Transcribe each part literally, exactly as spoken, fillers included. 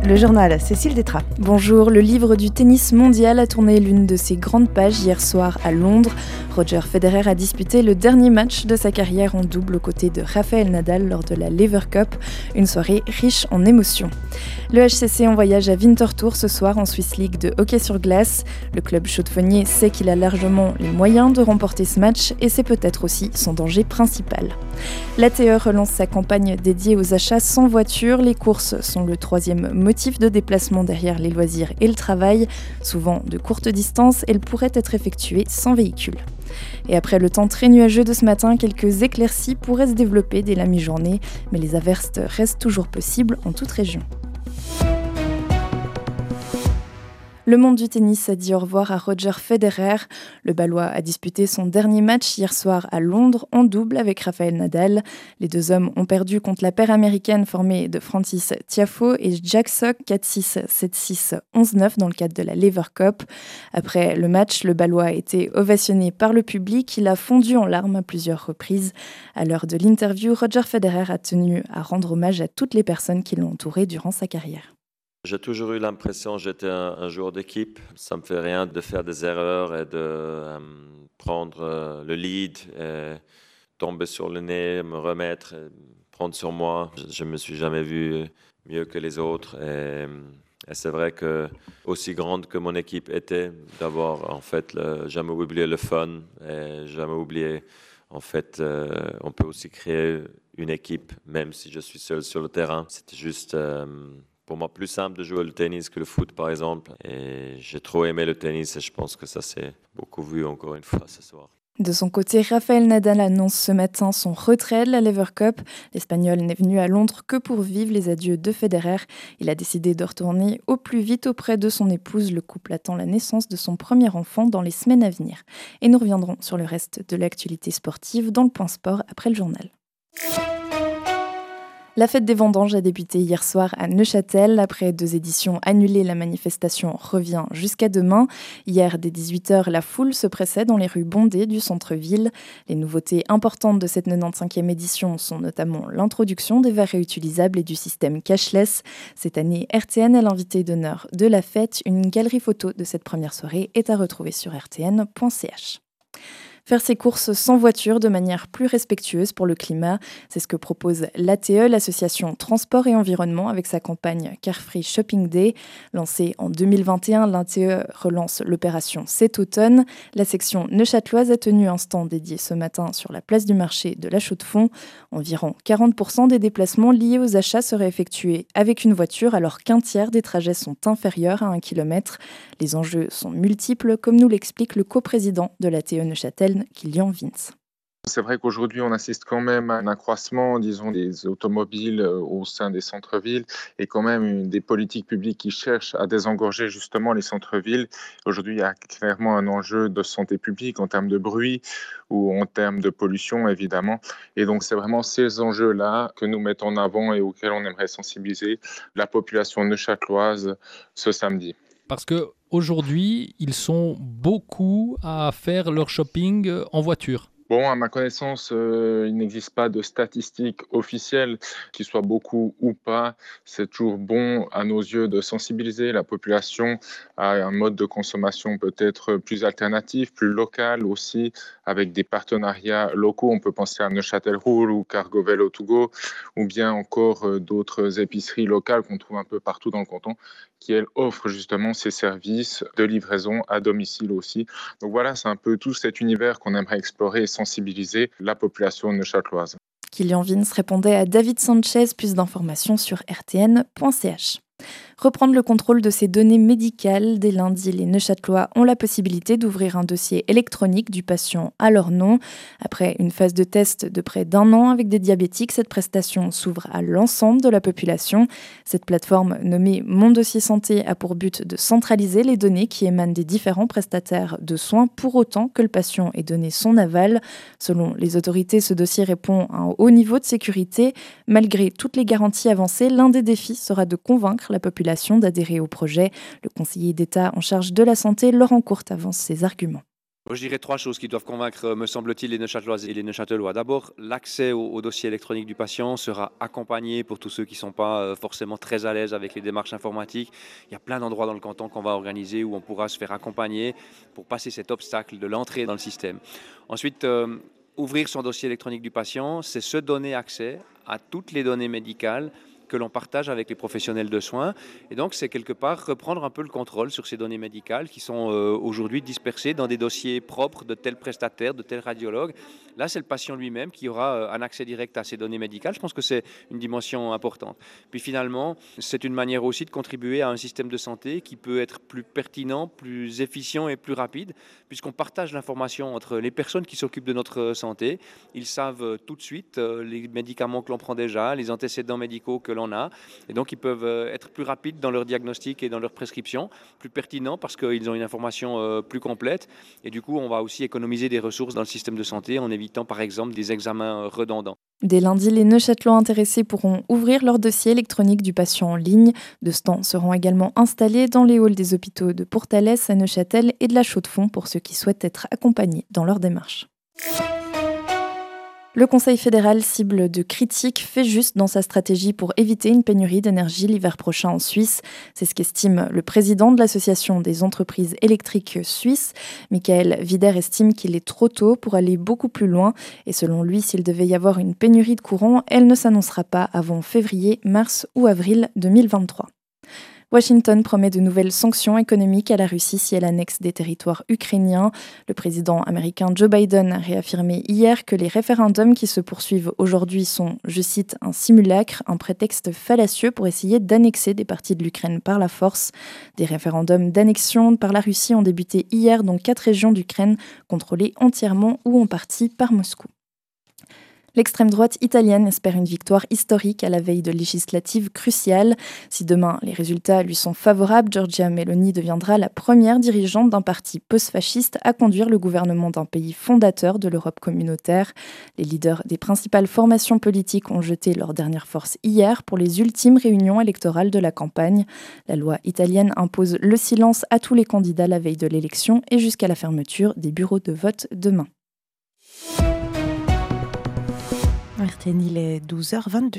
Le journal, Cécile Détrat. Bonjour, le livre du tennis mondial a tourné l'une de ses grandes pages hier soir à Londres. Roger Federer a disputé le dernier match de sa carrière en double aux côtés de Rafael Nadal lors de la Lever Cup, une soirée riche en émotions. Le H C C en voyage à Winterthur ce soir en Swiss League de hockey sur glace. Le club chaudefonnier sait qu'il a largement les moyens de remporter ce match et c'est peut-être aussi son danger principal. L'A T E relance sa campagne dédiée aux achats sans voiture. Les courses sont le troisième motif de déplacement derrière les loisirs et le travail. Souvent de courte distance, elles pourraient être effectuées sans véhicule. Et après le temps très nuageux de ce matin, quelques éclaircies pourraient se développer dès la mi-journée, mais les averses restent toujours possibles en toute région. Le monde du tennis a dit au revoir à Roger Federer. Le Balois a disputé son dernier match hier soir à Londres en double avec Rafael Nadal. Les deux hommes ont perdu contre la paire américaine formée de Frances Tiafoe et Jack Sock quatre six, sept six, onze neuf dans le cadre de la Lever Cup. Après le match, le Balois a été ovationné par le public. Il a fondu en larmes à plusieurs reprises. À l'heure de l'interview, Roger Federer a tenu à rendre hommage à toutes les personnes qui l'ont entouré durant sa carrière. J'ai toujours eu l'impression que j'étais un, un joueur d'équipe. Ça ne me fait rien de faire des erreurs et de euh, prendre euh, le lead, et tomber sur le nez, me remettre, prendre sur moi. Je ne me suis jamais vu mieux que les autres. Et, et c'est vrai que, aussi grande que mon équipe était, d'avoir en fait le, jamais oublié le fun et jamais oublié, en fait, euh, on peut aussi créer une équipe, même si je suis seul sur le terrain. C'était juste... Euh, pour moi, plus simple de jouer le tennis que le foot, par exemple. Et j'ai trop aimé le tennis et je pense que ça s'est beaucoup vu encore une fois ce soir. De son côté, Rafael Nadal annonce ce matin son retrait de la Lever Cup. L'Espagnol n'est venu à Londres que pour vivre les adieux de Federer. Il a décidé de retourner au plus vite auprès de son épouse. Le couple attend la naissance de son premier enfant dans les semaines à venir. Et nous reviendrons sur le reste de l'actualité sportive dans le Point Sport après le journal. La fête des vendanges a débuté hier soir à Neuchâtel. Après deux éditions annulées, la manifestation revient jusqu'à demain. Hier, dès dix-huit heures, la foule se pressait dans les rues bondées du centre-ville. Les nouveautés importantes de cette quatre-vingt-quinzième édition sont notamment l'introduction des verres réutilisables et du système cashless. Cette année, R T N est l'invité d'honneur de la fête. Une galerie photo de cette première soirée est à retrouver sur r t n point c h. Faire ses courses sans voiture de manière plus respectueuse pour le climat, c'est ce que propose l'A T E, l'association Transport et Environnement, avec sa campagne Carefree Shopping Day. Lancée en deux mille vingt et un, l'A T E relance l'opération cet automne. La section neuchâteloise a tenu un stand dédié ce matin sur la place du marché de la Chaux-de-Fonds. Environ quarante pour cent des déplacements liés aux achats seraient effectués avec une voiture, alors qu'un tiers des trajets sont inférieurs à un kilomètre. Les enjeux sont multiples, comme nous l'explique le coprésident de l'A T E Neuchâtel, Kilian Vince. C'est vrai qu'aujourd'hui, on assiste quand même à un accroissement, disons, des automobiles au sein des centres-villes et quand même des politiques publiques qui cherchent à désengorger justement les centres-villes. Aujourd'hui, il y a clairement un enjeu de santé publique en termes de bruit ou en termes de pollution, évidemment. Et donc, c'est vraiment ces enjeux-là que nous mettons en avant et auxquels on aimerait sensibiliser la population neuchâteloise ce samedi. Parce qu'aujourd'hui, ils sont beaucoup à faire leur shopping en voiture. Bon, à ma connaissance, euh, il n'existe pas de statistiques officielles, qui soient beaucoup ou pas. C'est toujours bon, à nos yeux, de sensibiliser la population à un mode de consommation peut-être plus alternatif, plus local aussi, avec des partenariats locaux. On peut penser à Neuchâtel Roule ou Cargo Vélo to go, ou bien encore euh, d'autres épiceries locales qu'on trouve un peu partout dans le canton, qui, elles, offrent justement ces services de livraison à domicile aussi. Donc voilà, c'est un peu tout cet univers qu'on aimerait explorer et sensibiliser la population neuchâteloise. Kilian Vince répondait à David Sanchez. Plus d'informations sur r t n point c h. Reprendre le contrôle de ces données médicales. Dès lundi, les Neuchâtelois ont la possibilité d'ouvrir un dossier électronique du patient à leur nom. Après une phase de test de près d'un an avec des diabétiques, cette prestation s'ouvre à l'ensemble de la population. Cette plateforme nommée Mon Dossier Santé a pour but de centraliser les données qui émanent des différents prestataires de soins pour autant que le patient ait donné son aval. Selon les autorités, ce dossier répond à un haut niveau de sécurité. Malgré toutes les garanties avancées, l'un des défis sera de convaincre la population d'adhérer au projet. Le conseiller d'État en charge de la santé, Laurent Courte, avance ses arguments. Moi, je dirais trois choses qui doivent convaincre, me semble-t-il, les Neuchâteloises et les Neuchâtelois. D'abord, l'accès au, au dossier électronique du patient sera accompagné pour tous ceux qui ne sont pas forcément très à l'aise avec les démarches informatiques. Il y a plein d'endroits dans le canton qu'on va organiser où on pourra se faire accompagner pour passer cet obstacle de l'entrée dans le système. Ensuite, euh, ouvrir son dossier électronique du patient, c'est se donner accès à toutes les données médicales que l'on partage avec les professionnels de soins. Et donc, c'est quelque part reprendre un peu le contrôle sur ces données médicales qui sont euh, aujourd'hui dispersées dans des dossiers propres de tel prestataire, de tel radiologue. Là, c'est le patient lui-même qui aura euh, un accès direct à ces données médicales. Je pense que c'est une dimension importante. Puis finalement, c'est une manière aussi de contribuer à un système de santé qui peut être plus pertinent, plus efficient et plus rapide, puisqu'on partage l'information entre les personnes qui s'occupent de notre santé. Ils savent tout de suite euh, les médicaments que l'on prend déjà, les antécédents médicaux que l'on a, et donc ils peuvent être plus rapides dans leur diagnostic et dans leur prescription, plus pertinents parce qu'ils ont une information plus complète, et du coup on va aussi économiser des ressources dans le système de santé en évitant par exemple des examens redondants. Dès lundi, les Neuchâtelois intéressés pourront ouvrir leur dossier électronique du patient en ligne. Deux stands seront également installés dans les halls des hôpitaux de Pourtalès, à Neuchâtel et de la Chaux-de-Fonds pour ceux qui souhaitent être accompagnés dans leur démarche. Le Conseil fédéral cible de critiques fait juste dans sa stratégie pour éviter une pénurie d'énergie l'hiver prochain en Suisse. C'est ce qu'estime le président de l'Association des entreprises électriques suisses. Michael Wider estime qu'il est trop tôt pour aller beaucoup plus loin. Et selon lui, s'il devait y avoir une pénurie de courant, elle ne s'annoncera pas avant février, mars ou avril deux mille vingt-trois. Washington promet de nouvelles sanctions économiques à la Russie si elle annexe des territoires ukrainiens. Le président américain Joe Biden a réaffirmé hier que les référendums qui se poursuivent aujourd'hui sont, je cite, un simulacre, un prétexte fallacieux pour essayer d'annexer des parties de l'Ukraine par la force. Des référendums d'annexion par la Russie ont débuté hier dans quatre régions d'Ukraine, contrôlées entièrement ou en partie par Moscou. L'extrême droite italienne espère une victoire historique à la veille de législatives cruciales. Si demain les résultats lui sont favorables, Giorgia Meloni deviendra la première dirigeante d'un parti post-fasciste à conduire le gouvernement d'un pays fondateur de l'Europe communautaire. Les leaders des principales formations politiques ont jeté leur dernière force hier pour les ultimes réunions électorales de la campagne. La loi italienne impose le silence à tous les candidats la veille de l'élection et jusqu'à la fermeture des bureaux de vote demain. R T N, il est douze heures vingt-deux.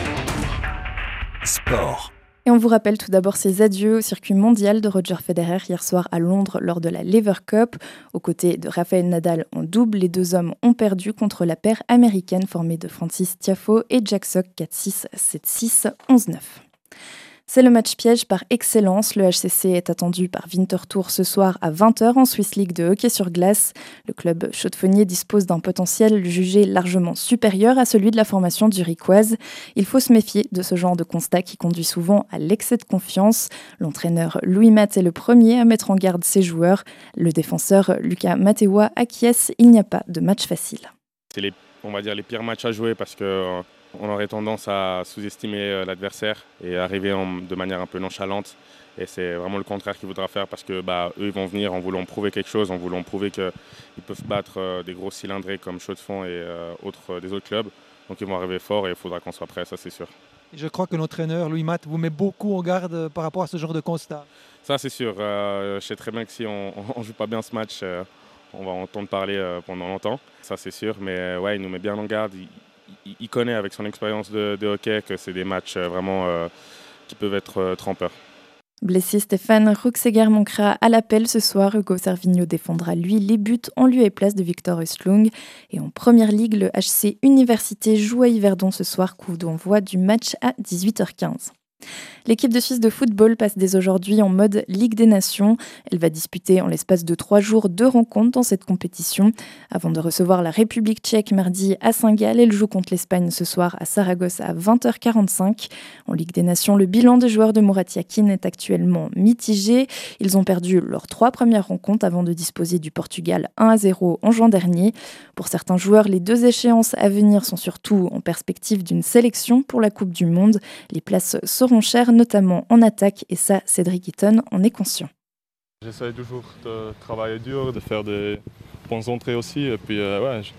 Sport. Et on vous rappelle tout d'abord ses adieux au circuit mondial de Roger Federer hier soir à Londres lors de la Lever Cup. Aux côtés de Rafael Nadal en double, les deux hommes ont perdu contre la paire américaine formée de Francis Tiafoe et Jack Sock quatre six, sept six, onze neuf. C'est le match piège par excellence. Le H C C est attendu par Winterthur ce soir à vingt heures en Swiss League de hockey sur glace. Le club chaudefonnier dispose d'un potentiel jugé largement supérieur à celui de la formation zurichoise. Il faut se méfier de ce genre de constat qui conduit souvent à l'excès de confiance. L'entraîneur Louis Matt est le premier à mettre en garde ses joueurs. Le défenseur Lucas Matewa acquiesce, il n'y a pas de match facile. C'est les, on va dire, les pires matchs à jouer parce que euh... on aurait tendance à sous-estimer l'adversaire et arriver en, de manière un peu nonchalante. Et c'est vraiment le contraire qu'il faudra faire parce que bah, eux ils vont venir en voulant prouver quelque chose, en voulant prouver qu'ils peuvent battre euh, des gros cylindrés comme Chaux-de-Fonds et euh, autres, euh, des autres clubs. Donc ils vont arriver fort et il faudra qu'on soit prêt, ça c'est sûr. Je crois que notre entraîneur, Louis Matt, vous met beaucoup en garde par rapport à ce genre de constat. Ça c'est sûr. Euh, je sais très bien que si on ne joue pas bien ce match, euh, on va entendre parler euh, pendant longtemps. Ça c'est sûr, mais ouais, il nous met bien en garde. Il, Il connaît avec son expérience de, de hockey que c'est des matchs vraiment euh, qui peuvent être euh, trempeurs. Blessé, Stéphane Ruxeger manquera à l'appel ce soir. Hugo Servigno défendra lui les buts en lieu et place de Victor Östlund. Et en première ligue, le H C Université joue à Yverdon ce soir, coup d'envoi du match à dix-huit heures quinze. L'équipe de Suisse de football passe dès aujourd'hui en mode Ligue des Nations. Elle va disputer en l'espace de trois jours deux rencontres dans cette compétition. Avant de recevoir la République tchèque mardi à Saint-Gall, elle joue contre l'Espagne ce soir à Saragosse à vingt heures quarante-cinq. En Ligue des Nations, le bilan des joueurs de Murat Yakin est actuellement mitigé. Ils ont perdu leurs trois premières rencontres avant de disposer du Portugal un à zéro en juin dernier. Pour certains joueurs, les deux échéances à venir sont surtout en perspective d'une sélection pour la Coupe du Monde. Les places seront chères, notamment en attaque, et ça, Cédric Eaton en est conscient. J'essaie toujours de travailler dur, de faire des bonnes entrées aussi, et puis euh, ouais, je,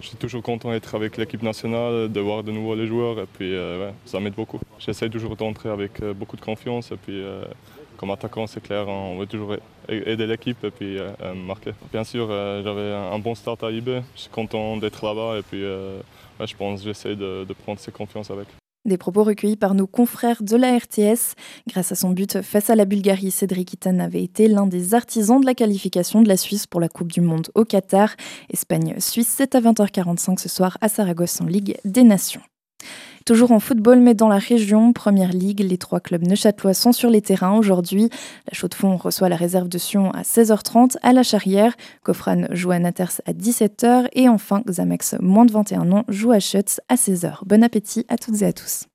Je suis toujours content d'être avec l'équipe nationale, de voir de nouveau les joueurs et puis euh, ouais, ça m'aide beaucoup. J'essaie toujours d'entrer avec euh, beaucoup de confiance et puis euh, comme attaquant c'est clair, on veut toujours aider l'équipe et puis euh, marquer. Bien sûr euh, j'avais un bon start à I B, je suis content d'être là-bas et puis euh, ouais, je pense que j'essaie de, de prendre cette confiance avec. Des propos recueillis par nos confrères de la R T S. Grâce à son but face à la Bulgarie, Cédric Itan avait été l'un des artisans de la qualification de la Suisse pour la Coupe du Monde au Qatar. Espagne-Suisse, c'est à vingt heures quarante-cinq ce soir à Saragosse en Ligue des Nations. Toujours en football, mais dans la région, Première Ligue, les trois clubs neuchâtelois sont sur les terrains aujourd'hui. La Chaux-de-Fonds reçoit la réserve de Sion à seize heures trente à la Charrière. Kofran joue à Naters à dix-sept heures. Et enfin, Xamax, moins de vingt et un ans, joue à Schutz à seize heures. Bon appétit à toutes et à tous.